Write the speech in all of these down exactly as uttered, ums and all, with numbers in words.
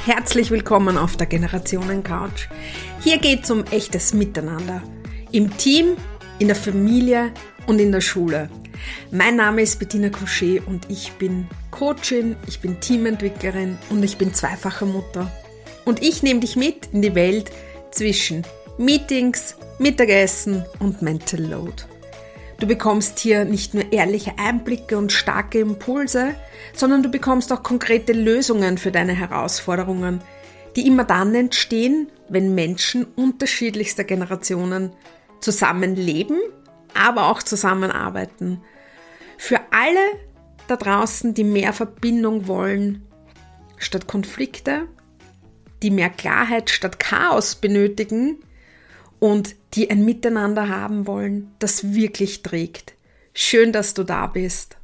Herzlich willkommen auf der Generationen-Couch. Hier geht es um echtes Miteinander. Im Team, in der Familie und in der Schule. Mein Name ist Bettina Couchet und ich bin Coachin, ich bin Teamentwicklerin und ich bin zweifache Mutter. Und ich nehme dich mit in die Welt zwischen Meetings, Mittagessen und Mental Load. Du bekommst hier nicht nur ehrliche Einblicke und starke Impulse, sondern du bekommst auch konkrete Lösungen für deine Herausforderungen, die immer dann entstehen, wenn Menschen unterschiedlichster Generationen zusammenleben, aber auch zusammenarbeiten. Für alle da draußen, die mehr Verbindung wollen statt Konflikte, die mehr Klarheit statt Chaos benötigen und die ein Miteinander haben wollen, das wirklich trägt. Schön, dass du da bist.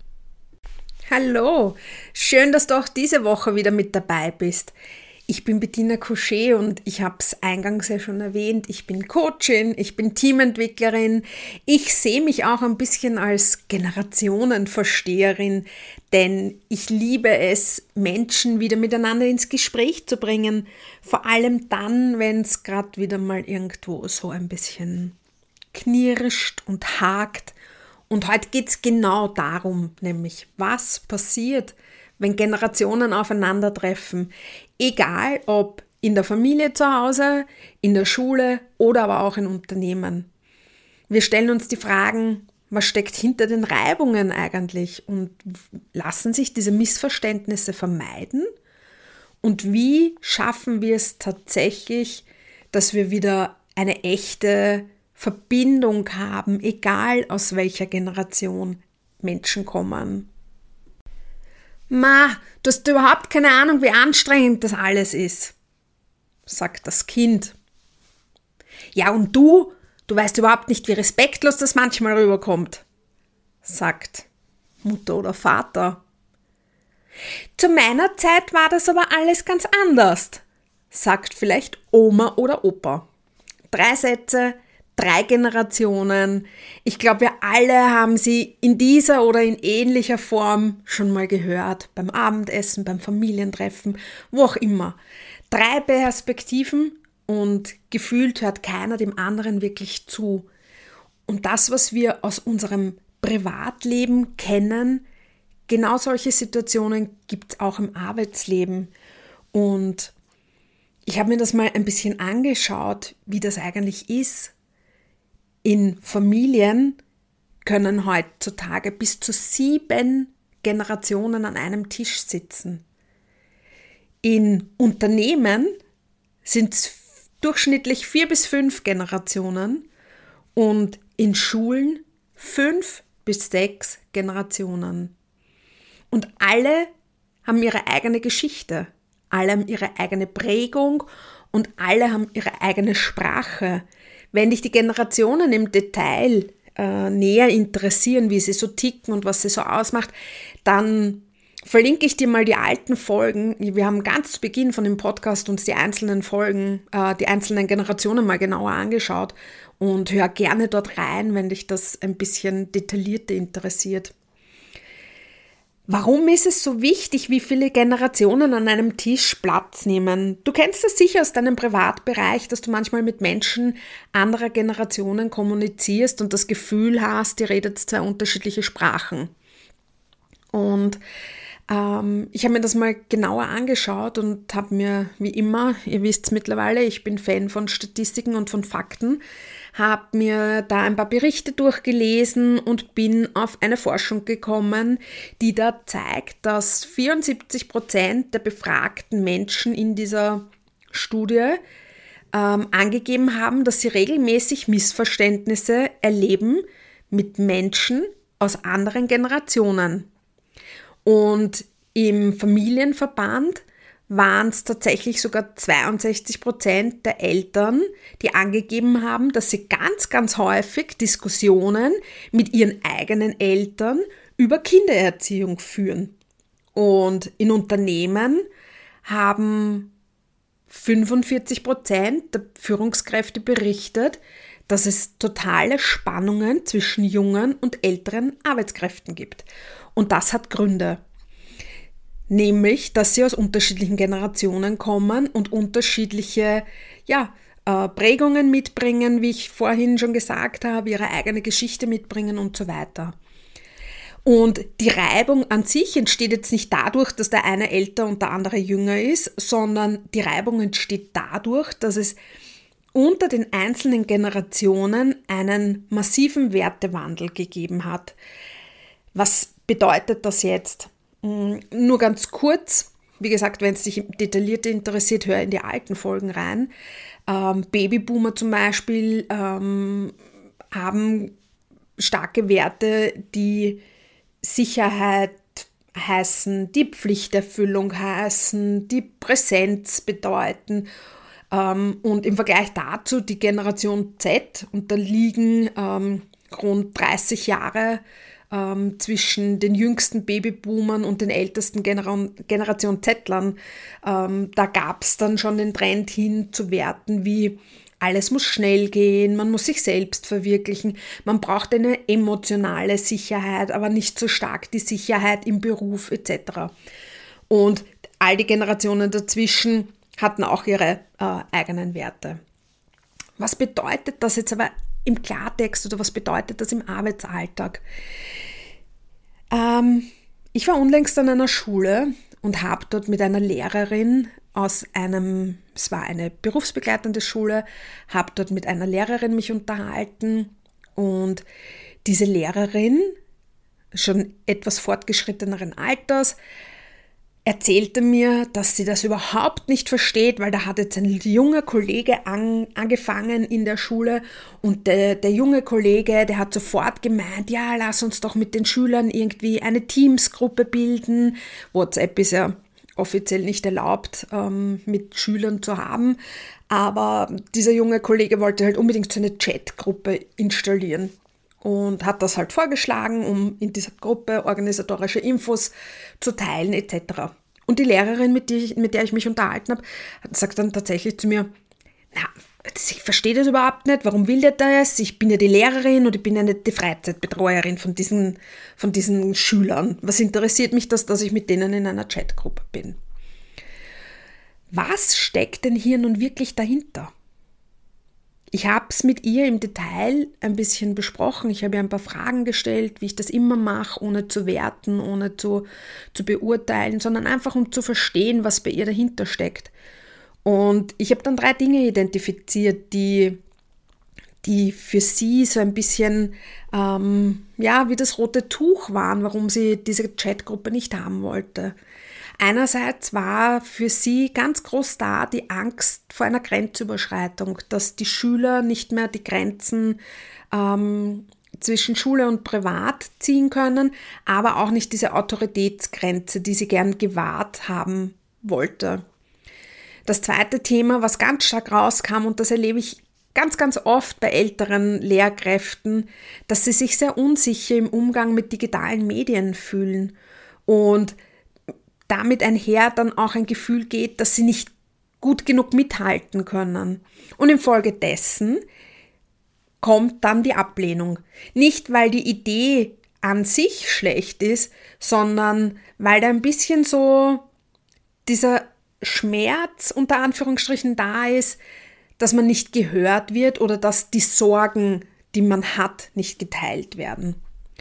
Hallo, schön, dass du auch diese Woche wieder mit dabei bist. Ich bin Bettina Couchet und ich habe es eingangs ja schon erwähnt, ich bin Coachin, ich bin Teamentwicklerin. Ich sehe mich auch ein bisschen als Generationenversteherin, denn ich liebe es, Menschen wieder miteinander ins Gespräch zu bringen. Vor allem dann, wenn es gerade wieder mal irgendwo so ein bisschen knirscht und hakt. Und heute geht es genau darum, nämlich was passiert, wenn Generationen aufeinandertreffen, egal ob in der Familie zu Hause, in der Schule oder aber auch in Unternehmen. Wir stellen uns die Fragen, was steckt hinter den Reibungen eigentlich und lassen sich diese Missverständnisse vermeiden? Und wie schaffen wir es tatsächlich, dass wir wieder eine echte Verbindung haben, egal aus welcher Generation Menschen kommen? Ma, du hast überhaupt keine Ahnung, wie anstrengend das alles ist, sagt das Kind. Ja, und du, du weißt überhaupt nicht, wie respektlos das manchmal rüberkommt, sagt Mutter oder Vater. Zu meiner Zeit war das aber alles ganz anders, sagt vielleicht Oma oder Opa. Drei Sätze, drei Generationen. Ich glaube, wir alle haben sie in dieser oder in ähnlicher Form schon mal gehört. Beim Abendessen, beim Familientreffen, wo auch immer. Drei Perspektiven und gefühlt hört keiner dem anderen wirklich zu. Und das, was wir aus unserem Privatleben kennen, genau solche Situationen gibt es auch im Arbeitsleben. Und ich habe mir das mal ein bisschen angeschaut, wie das eigentlich ist. In Familien können heutzutage bis zu sieben Generationen an einem Tisch sitzen. In Unternehmen sind es durchschnittlich vier bis fünf Generationen und in Schulen fünf bis sechs Generationen. Und alle haben ihre eigene Geschichte, alle haben ihre eigene Prägung und alle haben ihre eigene Sprache. Wenn dich die Generationen im Detail äh, näher interessieren, wie sie so ticken und was sie so ausmacht, dann verlinke ich dir mal die alten Folgen. Wir haben ganz zu Beginn von dem Podcast uns die einzelnen Folgen, äh, die einzelnen Generationen mal genauer angeschaut und hör gerne dort rein, wenn dich das ein bisschen detaillierter interessiert. Warum ist es so wichtig, wie viele Generationen an einem Tisch Platz nehmen? Du kennst das sicher aus deinem Privatbereich, dass du manchmal mit Menschen anderer Generationen kommunizierst und das Gefühl hast, ihr redet zwei unterschiedliche Sprachen. Und ähm, ich habe mir das mal genauer angeschaut und habe mir, wie immer, ihr wisst mittlerweile, ich bin Fan von Statistiken und von Fakten, habe mir da ein paar Berichte durchgelesen und bin auf eine Forschung gekommen, die da zeigt, dass vierundsiebzig Prozent der befragten Menschen in dieser Studie ähm, angegeben haben, dass sie regelmäßig Missverständnisse erleben mit Menschen aus anderen Generationen. Und im Familienverband waren es tatsächlich sogar zweiundsechzig Prozent der Eltern, die angegeben haben, dass sie ganz, ganz häufig Diskussionen mit ihren eigenen Eltern über Kindererziehung führen. Und in Unternehmen haben fünfundvierzig Prozent der Führungskräfte berichtet, dass es totale Spannungen zwischen jungen und älteren Arbeitskräften gibt. Und das hat Gründe. nämlich, dass sie aus unterschiedlichen Generationen kommen und unterschiedliche, ja, äh, Prägungen mitbringen, wie ich vorhin schon gesagt habe, ihre eigene Geschichte mitbringen und so weiter. Und die Reibung an sich entsteht jetzt nicht dadurch, dass der eine älter und der andere jünger ist, sondern die Reibung entsteht dadurch, dass es unter den einzelnen Generationen einen massiven Wertewandel gegeben hat. Was bedeutet das jetzt? Nur ganz kurz, wie gesagt, wenn es dich detailliert interessiert, hör in die alten Folgen rein. Ähm, Babyboomer zum Beispiel ähm, haben starke Werte, die Sicherheit heißen, die Pflichterfüllung heißen, die Präsenz bedeuten. Ähm, und im Vergleich dazu die Generation Z, und da liegen ähm, rund dreißig Jahre ähm, zwischen den jüngsten Babyboomern und den ältesten Genera- Generation Z-Lern. Ähm, da gab es dann schon den Trend hin zu Werten wie alles muss schnell gehen, man muss sich selbst verwirklichen, man braucht eine emotionale Sicherheit, aber nicht so stark die Sicherheit im Beruf et cetera. Und all die Generationen dazwischen hatten auch ihre äh, eigenen Werte. Was bedeutet das jetzt aber im Klartext oder was bedeutet das im Arbeitsalltag? Ähm, ich war unlängst an einer Schule und habe dort mit einer Lehrerin aus einem, es war eine berufsbegleitende Schule, habe dort mit einer Lehrerin mich unterhalten und diese Lehrerin, schon etwas fortgeschritteneren Alters, erzählte mir, dass sie das überhaupt nicht versteht, weil da hat jetzt ein junger Kollege an, angefangen in der Schule und der, der junge Kollege, der hat sofort gemeint, ja, lass uns doch mit den Schülern irgendwie eine Teamsgruppe bilden. WhatsApp ist ja offiziell nicht erlaubt, ähm, mit Schülern zu haben, aber dieser junge Kollege wollte halt unbedingt so eine Chatgruppe installieren und hat das halt vorgeschlagen, um in dieser Gruppe organisatorische Infos zu teilen et cetera. Und die Lehrerin, mit der ich, mit der ich mich unterhalten habe, sagt dann tatsächlich zu mir, na, ich verstehe das überhaupt nicht, warum will der das? Ich bin ja die Lehrerin und ich bin ja nicht die Freizeitbetreuerin von diesen, von diesen Schülern. Was interessiert mich das, dass ich mit denen in einer Chatgruppe bin? Was steckt denn hier nun wirklich dahinter? Ich habe es mit ihr im Detail ein bisschen besprochen. Ich habe ihr ein paar Fragen gestellt, wie ich das immer mache, ohne zu werten, ohne zu, zu beurteilen, sondern einfach um zu verstehen, was bei ihr dahinter steckt. Und ich habe dann drei Dinge identifiziert, die, die für sie so ein bisschen ähm, ja, wie das rote Tuch waren, warum sie diese Chatgruppe nicht haben wollte. Einerseits war für sie ganz groß da die Angst vor einer Grenzüberschreitung, dass die Schüler nicht mehr die Grenzen ähm, zwischen Schule und Privat ziehen können, aber auch nicht diese Autoritätsgrenze, die sie gern gewahrt haben wollte. Das zweite Thema, was ganz stark rauskam, und das erlebe ich ganz, ganz oft bei älteren Lehrkräften, dass sie sich sehr unsicher im Umgang mit digitalen Medien fühlen und damit einher dann auch ein Gefühl geht, dass sie nicht gut genug mithalten können. Und infolgedessen kommt dann die Ablehnung. Nicht, weil die Idee an sich schlecht ist, sondern weil da ein bisschen so dieser Schmerz unter Anführungsstrichen da ist, dass man nicht gehört wird oder dass die Sorgen, die man hat, nicht geteilt werden.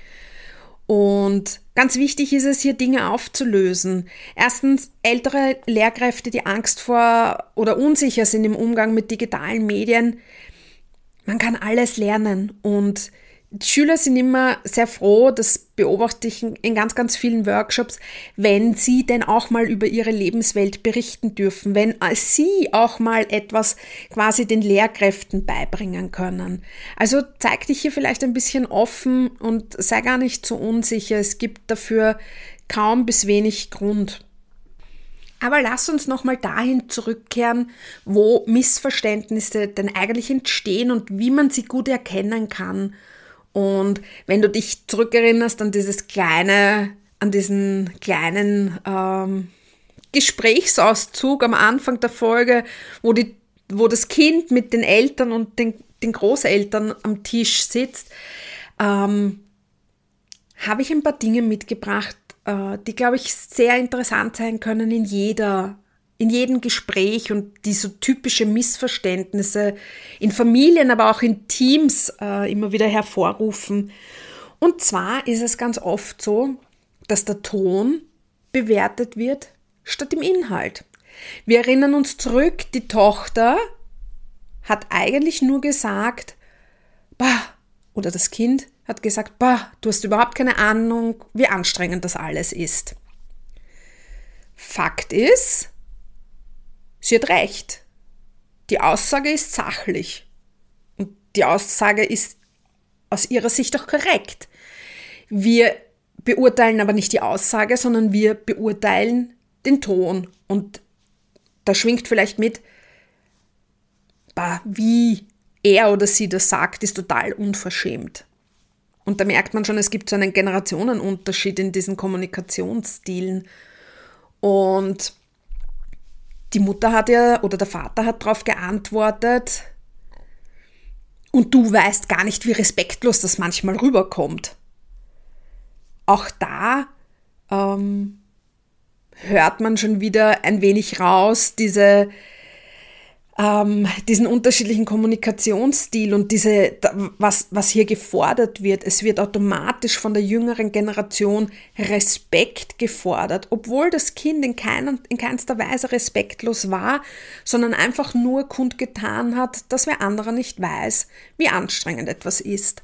Und ganz wichtig ist es, hier Dinge aufzulösen. Erstens, ältere Lehrkräfte, die Angst vor oder unsicher sind im Umgang mit digitalen Medien. Man kann alles lernen und die Schüler sind immer sehr froh, das beobachte ich in ganz, ganz vielen Workshops, wenn sie denn auch mal über ihre Lebenswelt berichten dürfen, wenn sie auch mal etwas quasi den Lehrkräften beibringen können. Also zeig dich hier vielleicht ein bisschen offen und sei gar nicht so unsicher. Es gibt dafür kaum bis wenig Grund. Aber lass uns nochmal dahin zurückkehren, wo Missverständnisse denn eigentlich entstehen und wie man sie gut erkennen kann. Und wenn du dich zurückerinnerst an dieses kleine, an diesen kleinen ähm, Gesprächsauszug am Anfang der Folge, wo, die, wo das Kind mit den Eltern und den, den Großeltern am Tisch sitzt, ähm, habe ich ein paar Dinge mitgebracht, äh, die, glaube ich, sehr interessant sein können in jeder, in jedem Gespräch und die so typische Missverständnisse in Familien, aber auch in Teams äh, immer wieder hervorrufen. Und zwar ist es ganz oft so, dass der Ton bewertet wird statt dem Inhalt. Wir erinnern uns zurück, die Tochter hat eigentlich nur gesagt, bah, oder das Kind hat gesagt, bah, du hast überhaupt keine Ahnung, wie anstrengend das alles ist. Fakt ist, sie hat recht. Die Aussage ist sachlich. Und die Aussage ist aus ihrer Sicht auch korrekt. Wir beurteilen aber nicht die Aussage, sondern wir beurteilen den Ton. Und da schwingt vielleicht mit, bah, wie er oder sie das sagt, ist total unverschämt. Und da merkt man schon, es gibt so einen Generationenunterschied in diesen Kommunikationsstilen. Und die Mutter hat ja, oder der Vater hat darauf geantwortet, und du weißt gar nicht, wie respektlos das manchmal rüberkommt. Auch da ähm, hört man schon wieder ein wenig raus, diese, ähm, diesen unterschiedlichen Kommunikationsstil und diese, was, was hier gefordert wird. Es wird automatisch von der jüngeren Generation Respekt gefordert, obwohl das Kind in, keiner, in keinster Weise respektlos war, sondern einfach nur kundgetan hat, dass wer anderer nicht weiß, wie anstrengend etwas ist.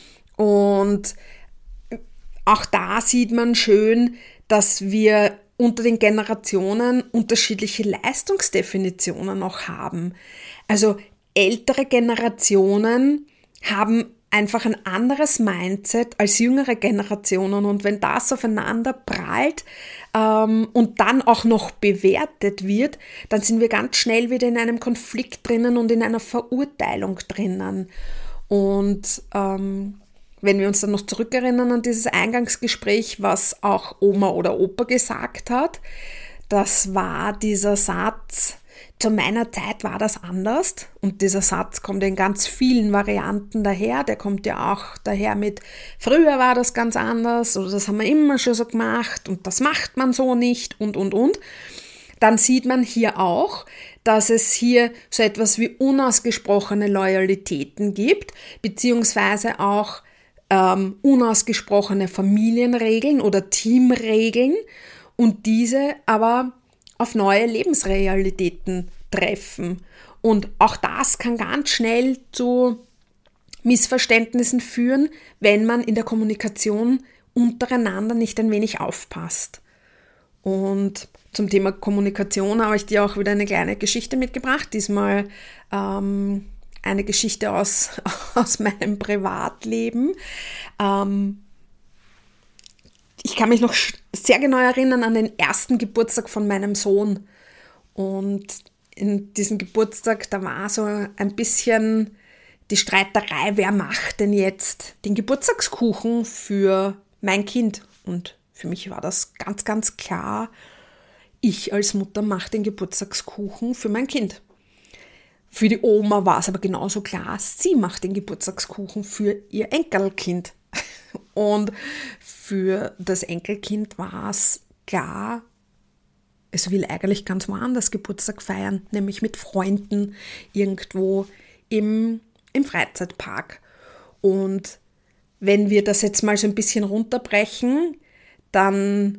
Und auch da sieht man schön, dass wir unter den Generationen unterschiedliche Leistungsdefinitionen noch haben. Also ältere Generationen haben einfach ein anderes Mindset als jüngere Generationen. Und wenn das aufeinander prallt ähm, und dann auch noch bewertet wird, dann sind wir ganz schnell wieder in einem Konflikt drinnen und in einer Verurteilung drinnen. Und ähm, wenn wir uns dann noch zurückerinnern an dieses Eingangsgespräch, was auch Oma oder Opa gesagt hat, das war dieser Satz, zu meiner Zeit war das anders. Und dieser Satz kommt in ganz vielen Varianten daher. Der kommt ja auch daher mit, früher war das ganz anders oder das haben wir immer schon so gemacht und das macht man so nicht und, und, und. Dann sieht man hier auch, dass es hier so etwas wie unausgesprochene Loyalitäten gibt, beziehungsweise auch Ähm, unausgesprochene Familienregeln oder Teamregeln und diese aber auf neue Lebensrealitäten treffen. Und auch das kann ganz schnell zu Missverständnissen führen, wenn man in der Kommunikation untereinander nicht ein wenig aufpasst. Und zum Thema Kommunikation habe ich dir auch wieder eine kleine Geschichte mitgebracht, diesmal ähm, eine Geschichte aus, aus meinem Privatleben. Ähm, ich kann mich noch sehr genau erinnern an den ersten Geburtstag von meinem Sohn. Und in diesem Geburtstag, da war so ein bisschen die Streiterei, wer macht denn jetzt den Geburtstagskuchen für mein Kind? Und für mich war das ganz, ganz klar, ich als Mutter mache den Geburtstagskuchen für mein Kind. Für die Oma war es aber genauso klar, sie macht den Geburtstagskuchen für ihr Enkelkind. Und für das Enkelkind war es klar, es will eigentlich ganz woanders Geburtstag feiern, nämlich mit Freunden irgendwo im, im Freizeitpark. Und wenn wir das jetzt mal so ein bisschen runterbrechen, dann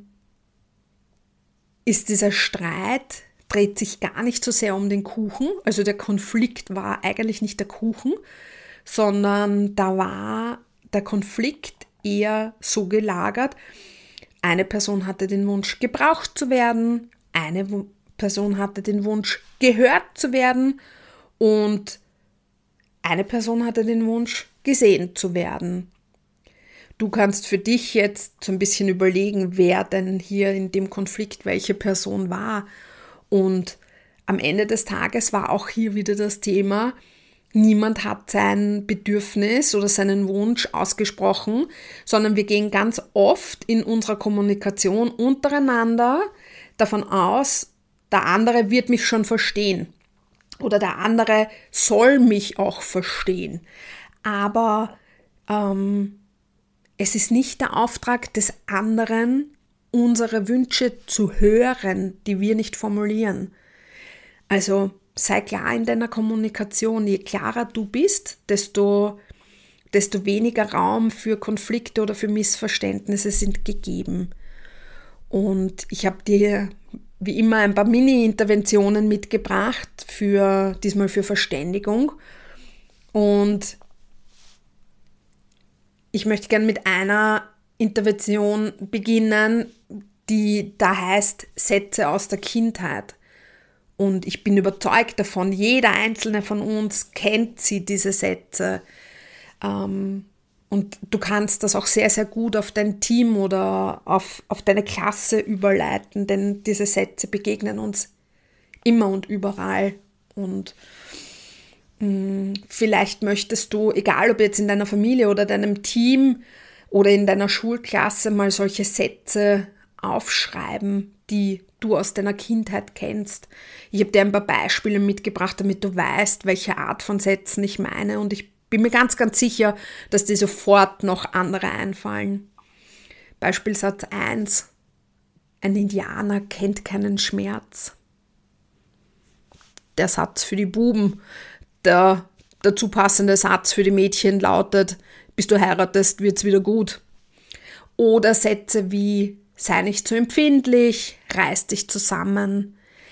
ist dieser Streit, dreht sich gar nicht so sehr um den Kuchen. Also der Konflikt war eigentlich nicht der Kuchen, sondern da war der Konflikt eher so gelagert, eine Person hatte den Wunsch, gebraucht zu werden, eine Person hatte den Wunsch, gehört zu werden und eine Person hatte den Wunsch, gesehen zu werden. Du kannst für dich jetzt so ein bisschen überlegen, wer denn hier in dem Konflikt welche Person war. Und am Ende des Tages war auch hier wieder das Thema, niemand hat sein Bedürfnis oder seinen Wunsch ausgesprochen, sondern wir gehen ganz oft in unserer Kommunikation untereinander davon aus, der andere wird mich schon verstehen oder der andere soll mich auch verstehen. Aber ähm, es ist nicht der Auftrag des anderen, unsere Wünsche zu hören, die wir nicht formulieren. Also sei klar in deiner Kommunikation. Je klarer du bist, desto, desto weniger Raum für Konflikte oder für Missverständnisse sind gegeben. Und ich habe dir wie immer ein paar Mini-Interventionen mitgebracht, für, diesmal für Verständigung. Und ich möchte gerne mit einer Intervention beginnen, die da heißt Sätze aus der Kindheit. Und ich bin überzeugt davon, jeder einzelne von uns kennt sie, diese Sätze. Ähm, und du kannst das auch sehr, sehr gut auf dein Team oder auf, auf deine Klasse überleiten, denn diese Sätze begegnen uns immer und überall. Und mh, vielleicht möchtest du, egal ob jetzt in deiner Familie oder deinem Team oder in deiner Schulklasse, mal solche Sätze aufschreiben, die du aus deiner Kindheit kennst. Ich habe dir ein paar Beispiele mitgebracht, damit du weißt, welche Art von Sätzen ich meine, und ich bin mir ganz, ganz sicher, dass dir sofort noch andere einfallen. Beispielsatz eins. Ein Indianer kennt keinen Schmerz. Der Satz für die Buben. Der dazu passende Satz für die Mädchen lautet: Bis du heiratest, wird's wieder gut. Oder Sätze wie: Sei nicht so empfindlich, reiß dich zusammen.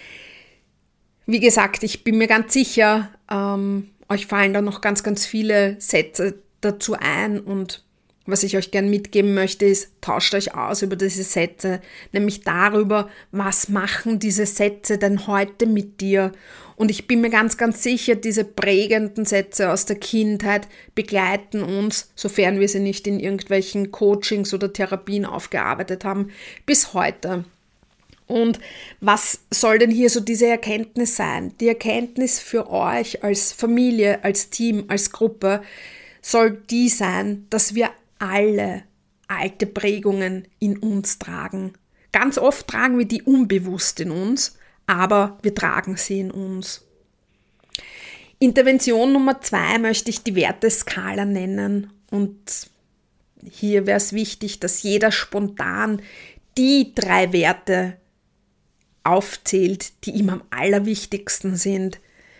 Wie gesagt, ich bin mir ganz sicher, ähm, euch fallen da noch ganz, ganz viele Sätze dazu ein, und was ich euch gerne mitgeben möchte, ist, tauscht euch aus über diese Sätze, nämlich darüber, was machen diese Sätze denn heute mit dir. Und ich bin mir ganz, ganz sicher, diese prägenden Sätze aus der Kindheit begleiten uns, sofern wir sie nicht in irgendwelchen Coachings oder Therapien aufgearbeitet haben, bis heute. Und was soll denn hier so diese Erkenntnis sein? Die Erkenntnis für euch als Familie, als Team, als Gruppe soll die sein, dass wir alle alte Prägungen in uns tragen. Ganz oft tragen wir die unbewusst in uns, aber wir tragen sie in uns. Intervention Nummer zwei möchte ich die Werteskala nennen, und hier wäre es wichtig, dass jeder spontan die drei Werte aufzählt, die ihm am allerwichtigsten sind.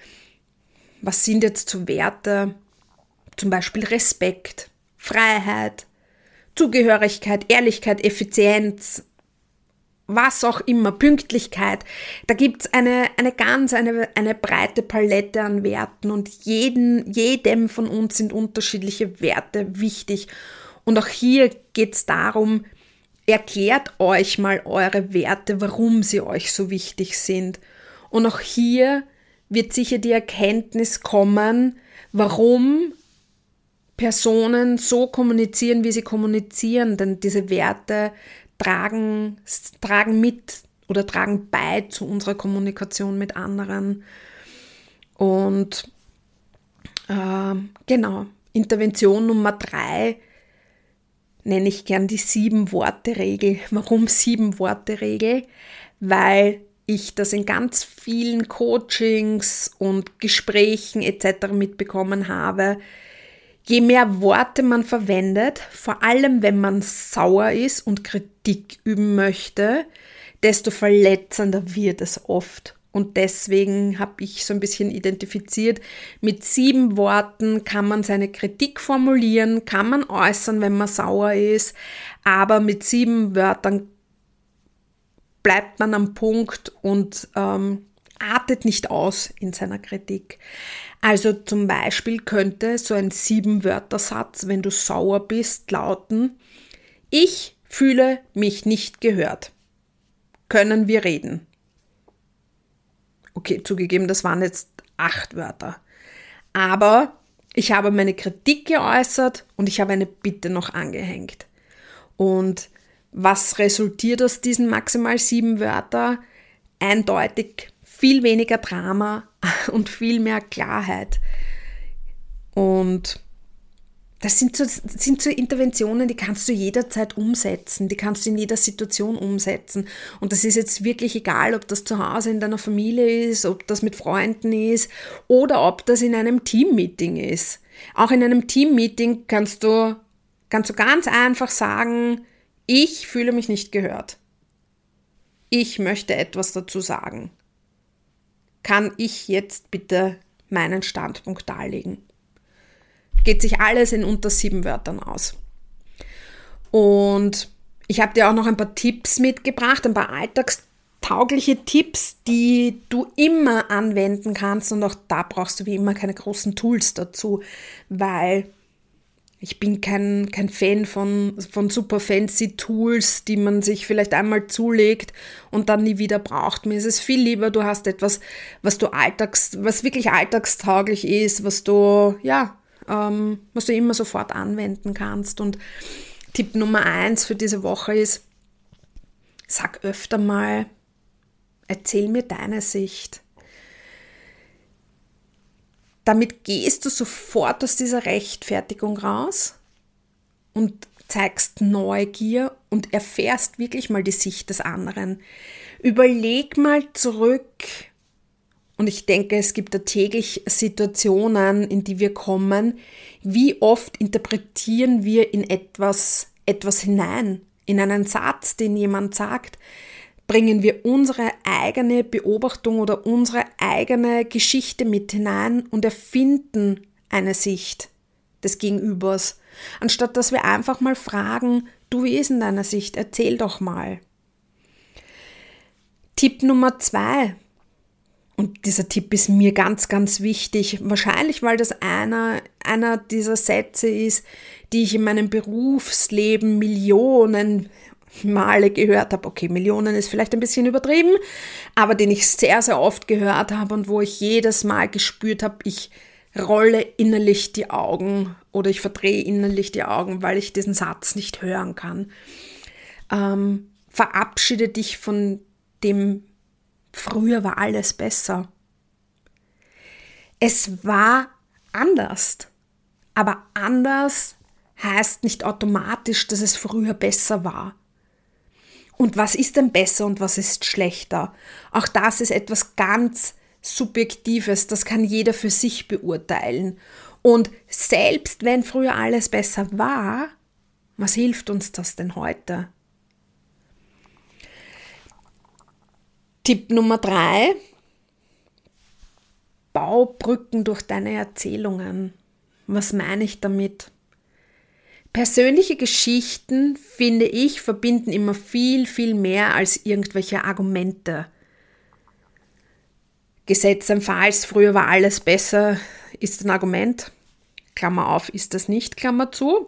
Was sind jetzt so Werte? Zum Beispiel Respekt, Freiheit, Zugehörigkeit, Ehrlichkeit, Effizienz, was auch immer, Pünktlichkeit. Da gibt es eine, eine ganz, eine, eine breite Palette an Werten, und jeden, jedem von uns sind unterschiedliche Werte wichtig. Und auch hier geht es darum, erklärt euch mal eure Werte, warum sie euch so wichtig sind. Und auch hier wird sicher die Erkenntnis kommen, warum Personen so kommunizieren, wie sie kommunizieren. Denn diese Werte tragen, tragen mit oder tragen bei zu unserer Kommunikation mit anderen. Und äh, genau, Intervention Nummer drei nenne ich gern die Sieben-Worte-Regel. Warum Sieben-Worte-Regel? Weil ich das in ganz vielen Coachings und Gesprächen et cetera mitbekommen habe. Je mehr Worte man verwendet, vor allem wenn man sauer ist und Kritik üben möchte, desto verletzender wird es oft. Und deswegen habe ich so ein bisschen identifiziert, mit sieben Worten kann man seine Kritik formulieren, kann man äußern, wenn man sauer ist, aber mit sieben Wörtern bleibt man am Punkt und ähm, artet nicht aus in seiner Kritik. Also zum Beispiel könnte so ein Sieben-Wörter-Satz, wenn du sauer bist, lauten: Ich fühle mich nicht gehört. Können wir reden? Okay, zugegeben, das waren jetzt acht Wörter. Aber ich habe meine Kritik geäußert und ich habe eine Bitte noch angehängt. Und was resultiert aus diesen maximal sieben Wörtern? Eindeutig viel weniger Drama und viel mehr Klarheit. Und das sind so, das sind so Interventionen, die kannst du jederzeit umsetzen, die kannst du in jeder Situation umsetzen. Und das ist jetzt wirklich egal, ob das zu Hause in deiner Familie ist, ob das mit Freunden ist oder ob das in einem Teammeeting ist. Auch in einem Teammeeting kannst du, kannst du ganz einfach sagen: Ich fühle mich nicht gehört. ich möchte etwas dazu sagen. Kann ich jetzt bitte meinen Standpunkt darlegen? Geht sich alles in unter sieben Wörtern aus. Und ich habe dir auch noch ein paar Tipps mitgebracht, ein paar alltagstaugliche Tipps, die du immer anwenden kannst. Und auch da brauchst du wie immer keine großen Tools dazu, weil ich bin kein, kein Fan von, von super fancy Tools, die man sich vielleicht einmal zulegt und dann nie wieder braucht. Mir ist es viel lieber, du hast etwas, was du alltags, was wirklich alltagstauglich ist, was du, ja, ähm, was du immer sofort anwenden kannst. Und Tipp Nummer eins für diese Woche ist, sag öfter mal, erzähl mir deine Sicht. Damit gehst du sofort aus dieser Rechtfertigung raus und zeigst Neugier und erfährst wirklich mal die Sicht des anderen. Überleg mal zurück, und ich denke, es gibt da täglich Situationen, in die wir kommen, wie oft interpretieren wir in etwas, etwas hinein, in einen Satz, den jemand sagt, bringen wir unsere eigene Beobachtung oder unsere eigene Geschichte mit hinein und erfinden eine Sicht des Gegenübers, anstatt dass wir einfach mal fragen, du, wie ist in deiner Sicht, erzähl doch mal. Tipp Nummer zwei, und dieser Tipp ist mir ganz, ganz wichtig, wahrscheinlich, weil das einer, einer dieser Sätze ist, die ich in meinem Berufsleben Millionen Male gehört habe. Okay, Millionen ist vielleicht ein bisschen übertrieben, aber den ich sehr, sehr oft gehört habe und wo ich jedes Mal gespürt habe, ich rolle innerlich die Augen oder ich verdrehe innerlich die Augen, weil ich diesen Satz nicht hören kann. Ähm, verabschiede dich von dem, früher war alles besser. Es war anders, aber anders heißt nicht automatisch, dass es früher besser war. Und was ist denn besser und was ist schlechter? Auch das ist etwas ganz Subjektives, das kann jeder für sich beurteilen. Und selbst wenn früher alles besser war, was hilft uns das denn heute? Tipp Nummer drei, bau Brücken durch deine Erzählungen. Was meine ich damit? Persönliche Geschichten, finde ich, verbinden immer viel, viel mehr als irgendwelche Argumente. Gesetztenfalls, früher war alles besser, ist ein Argument. Klammer auf, ist das nicht, Klammer zu.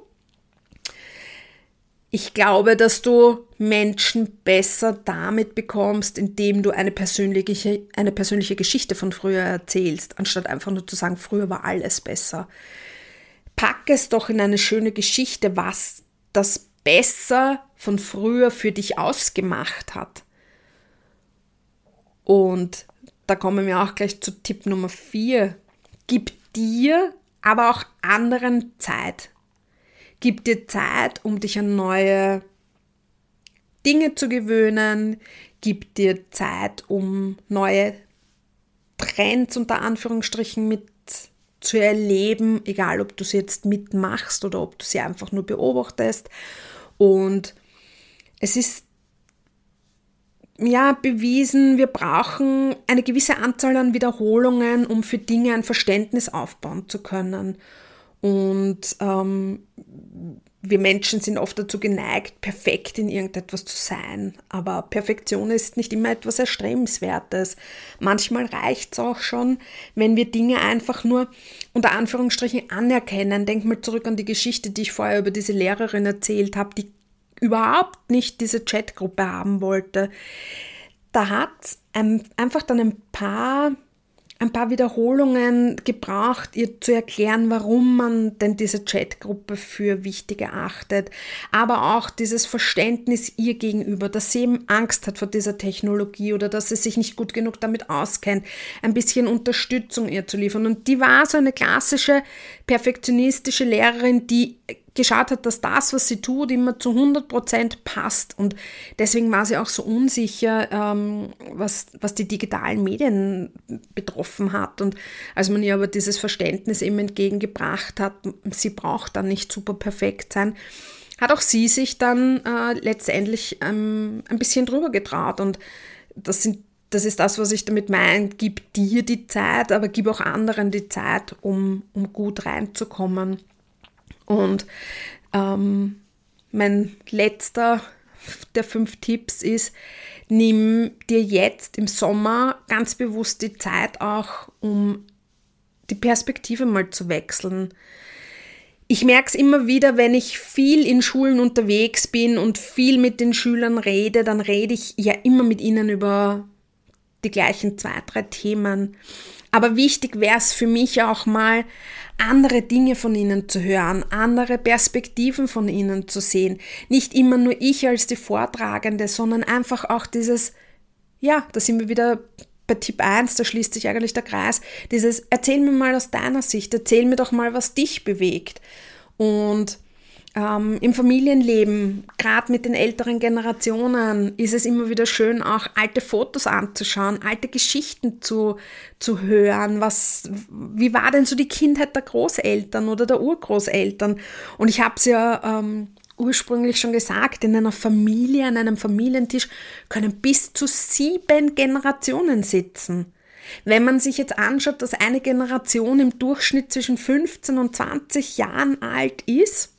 Ich glaube, dass du Menschen besser damit bekommst, indem du eine persönliche, eine persönliche Geschichte von früher erzählst, anstatt einfach nur zu sagen, früher war alles besser. Pack es doch in eine schöne Geschichte, was das Besser von früher für dich ausgemacht hat. Und da kommen wir auch gleich zu Tipp Nummer vier. Gib dir, aber auch anderen Zeit. Gib dir Zeit, um dich an neue Dinge zu gewöhnen. Gib dir Zeit, um neue Trends unter Anführungsstrichen mit zu erleben, egal ob du sie jetzt mitmachst oder ob du sie einfach nur beobachtest. Und es ist ja bewiesen, wir brauchen eine gewisse Anzahl an Wiederholungen, um für Dinge ein Verständnis aufbauen zu können. Und ähm, wir Menschen sind oft dazu geneigt, perfekt in irgendetwas zu sein. Aber Perfektion ist nicht immer etwas Erstrebenswertes. Manchmal reicht es auch schon, wenn wir Dinge einfach nur unter Anführungsstrichen anerkennen. Denk mal zurück an die Geschichte, die ich vorher über diese Lehrerin erzählt habe, die überhaupt nicht diese Chatgruppe haben wollte. Da hat es einfach dann ein paar... ein paar Wiederholungen gebraucht, ihr zu erklären, warum man denn diese Chatgruppe für wichtig erachtet, aber auch dieses Verständnis ihr gegenüber, dass sie eben Angst hat vor dieser Technologie oder dass sie sich nicht gut genug damit auskennt, ein bisschen Unterstützung ihr zu liefern. Und die war so eine klassische perfektionistische Lehrerin, die geschaut hat, dass das, was sie tut, immer zu hundert Prozent passt. Und deswegen war sie auch so unsicher, ähm, was, was die digitalen Medien betroffen hat. Und als man ihr aber dieses Verständnis eben entgegengebracht hat, sie braucht dann nicht super perfekt sein, hat auch sie sich dann äh, letztendlich ähm, ein bisschen drüber getraut. Und das, sind, das ist das, was ich damit meine. Gib dir die Zeit, aber gib auch anderen die Zeit, um, um gut reinzukommen. Und ähm, mein letzter der fünf Tipps ist, nimm dir jetzt im Sommer ganz bewusst die Zeit auch, um die Perspektive mal zu wechseln. Ich merke es immer wieder, wenn ich viel in Schulen unterwegs bin und viel mit den Schülern rede, dann rede ich ja immer mit ihnen über die gleichen zwei, drei Themen. Aber wichtig wäre es für mich auch mal, andere Dinge von ihnen zu hören, andere Perspektiven von ihnen zu sehen. Nicht immer nur ich als die Vortragende, sondern einfach auch dieses, ja, da sind wir wieder bei Tipp eins, da schließt sich eigentlich der Kreis, dieses, erzähl mir mal aus deiner Sicht, erzähl mir doch mal, was dich bewegt. Und ähm, im Familienleben, gerade mit den älteren Generationen, ist es immer wieder schön, auch alte Fotos anzuschauen, alte Geschichten zu, zu hören. Was, wie war denn so die Kindheit der Großeltern oder der Urgroßeltern? Und ich habe es ja ähm, ursprünglich schon gesagt, in einer Familie, an einem Familientisch können bis zu sieben Generationen sitzen. Wenn man sich jetzt anschaut, dass eine Generation im Durchschnitt zwischen fünfzehn und zwanzig Jahren alt ist,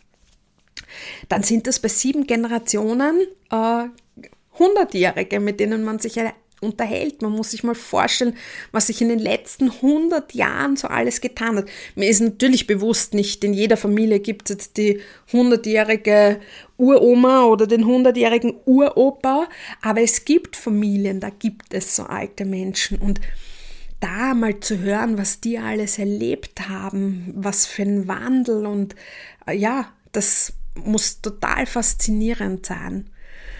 dann sind das bei sieben Generationen äh, Hundertjährige, mit denen man sich ja unterhält. Man muss sich mal vorstellen, was sich in den letzten hundert Jahren so alles getan hat. Mir ist natürlich bewusst, nicht in jeder Familie gibt es jetzt die hundertjährige Uroma oder den hundertjährigen Uropa, aber es gibt Familien, da gibt es so alte Menschen. Und da mal zu hören, was die alles erlebt haben, was für ein Wandel, und äh, ja, das muss total faszinierend sein.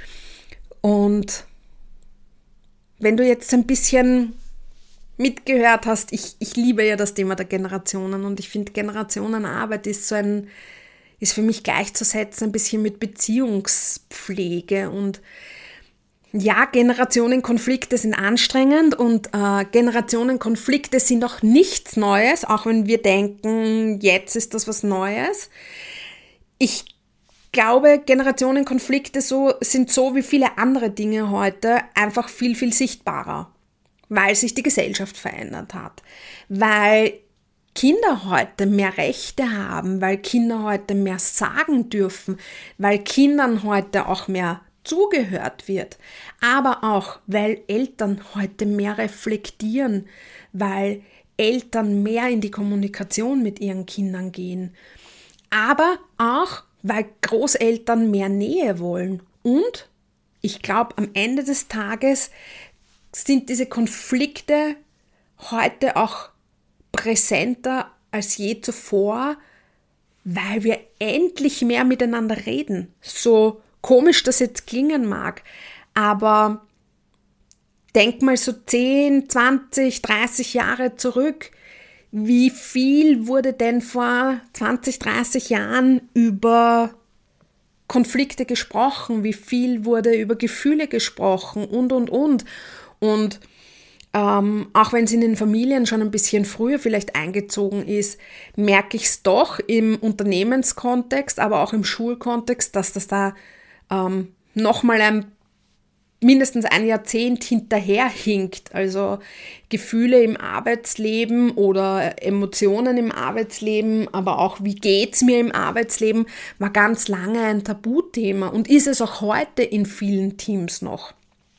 Und wenn du jetzt ein bisschen mitgehört hast, ich, ich liebe ja das Thema der Generationen, und ich finde, Generationenarbeit ist so ein, ist für mich gleichzusetzen ein bisschen mit Beziehungspflege. Und ja, Generationenkonflikte sind anstrengend, und äh, Generationenkonflikte sind auch nichts Neues, auch wenn wir denken, jetzt ist das was Neues. Ich glaube, Generationenkonflikte so, sind so wie viele andere Dinge heute einfach viel, viel sichtbarer, weil sich die Gesellschaft verändert hat, weil Kinder heute mehr Rechte haben, weil Kinder heute mehr sagen dürfen, weil Kindern heute auch mehr zugehört wird, aber auch, weil Eltern heute mehr reflektieren, weil Eltern mehr in die Kommunikation mit ihren Kindern gehen, aber auch, weil Großeltern mehr Nähe wollen. Und ich glaube, am Ende des Tages sind diese Konflikte heute auch präsenter als je zuvor, weil wir endlich mehr miteinander reden. So komisch das jetzt klingen mag, aber denk mal so zehn, zwanzig, dreißig Jahre zurück. Wie viel wurde denn vor zwanzig, dreißig Jahren über Konflikte gesprochen? Wie viel wurde über Gefühle gesprochen? Und, und, und. Und ähm, auch wenn es in den Familien schon ein bisschen früher vielleicht eingezogen ist, merke ich es doch im Unternehmenskontext, aber auch im Schulkontext, dass das da ähm, nochmal ein mindestens ein Jahrzehnt hinterherhinkt. Also Gefühle im Arbeitsleben oder Emotionen im Arbeitsleben, aber auch wie geht's mir im Arbeitsleben, war ganz lange ein Tabuthema und ist es auch heute in vielen Teams noch.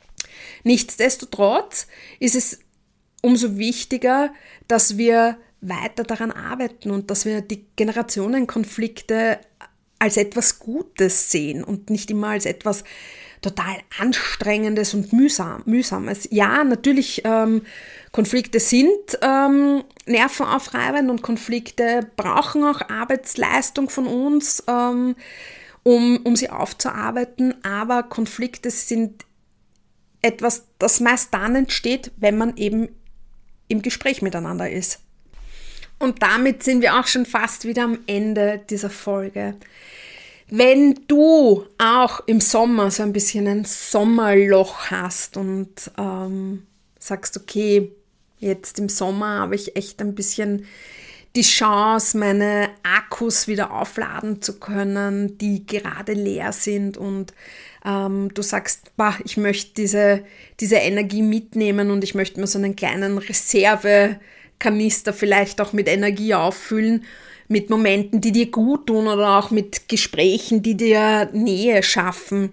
Nichtsdestotrotz ist es umso wichtiger, dass wir weiter daran arbeiten und dass wir die Generationenkonflikte als etwas Gutes sehen und nicht immer als etwas total Anstrengendes und mühsam, Mühsames. Ja, natürlich, ähm, Konflikte sind ähm, nervenaufreibend und Konflikte brauchen auch Arbeitsleistung von uns, ähm, um, um sie aufzuarbeiten, aber Konflikte sind etwas, das meist dann entsteht, wenn man eben im Gespräch miteinander ist. Und damit sind wir auch schon fast wieder am Ende dieser Folge. Wenn du auch im Sommer so ein bisschen ein Sommerloch hast und ähm, sagst, okay, jetzt im Sommer habe ich echt ein bisschen die Chance, meine Akkus wieder aufladen zu können, die gerade leer sind und ähm, du sagst, bah, ich möchte diese, diese Energie mitnehmen und ich möchte mir so einen kleinen Reservekanister vielleicht auch mit Energie auffüllen, mit Momenten, die dir gut tun oder auch mit Gesprächen, die dir Nähe schaffen,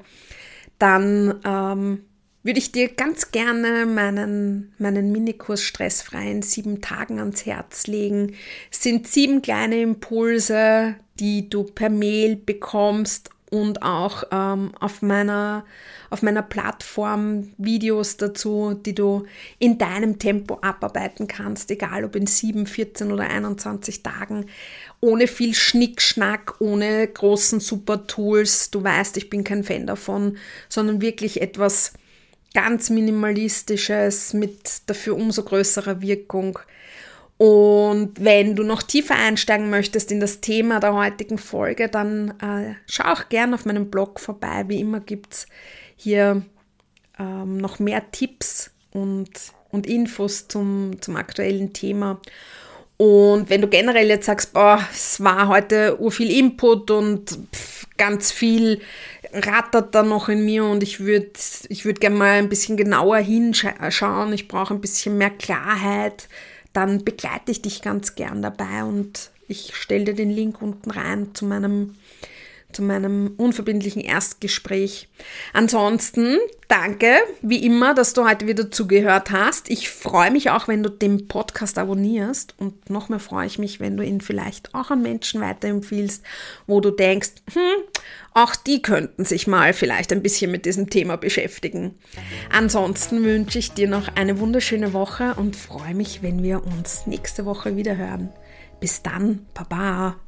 dann ähm, würde ich dir ganz gerne meinen, meinen Minikurs Stressfrei in sieben Tagen ans Herz legen. Es sind sieben kleine Impulse, die du per Mail bekommst und auch ähm, auf meiner, auf meiner Plattform Videos dazu, die du in deinem Tempo abarbeiten kannst, egal ob in sieben, vierzehn oder einundzwanzig Tagen, ohne viel Schnickschnack, ohne großen Super-Tools. Du weißt, ich bin kein Fan davon, sondern wirklich etwas ganz Minimalistisches mit dafür umso größerer Wirkung. Und wenn du noch tiefer einsteigen möchtest in das Thema der heutigen Folge, dann äh, schau auch gerne auf meinem Blog vorbei. Wie immer gibt es hier ähm, noch mehr Tipps und, und Infos zum, zum aktuellen Thema. Und wenn du generell jetzt sagst, boah, es war heute urviel Input und pff, ganz viel rattert da noch in mir und ich würde ich würd gerne mal ein bisschen genauer hinschauen, ich brauche ein bisschen mehr Klarheit, dann begleite ich dich ganz gern dabei und ich stelle dir den Link unten rein zu meinem zu meinem unverbindlichen Erstgespräch. Ansonsten danke, wie immer, dass du heute wieder zugehört hast. Ich freue mich auch, wenn du den Podcast abonnierst und noch mehr freue ich mich, wenn du ihn vielleicht auch an Menschen weiterempfiehlst, wo du denkst, hm, auch die könnten sich mal vielleicht ein bisschen mit diesem Thema beschäftigen. Ansonsten wünsche ich dir noch eine wunderschöne Woche und freue mich, wenn wir uns nächste Woche wieder hören. Bis dann, Baba!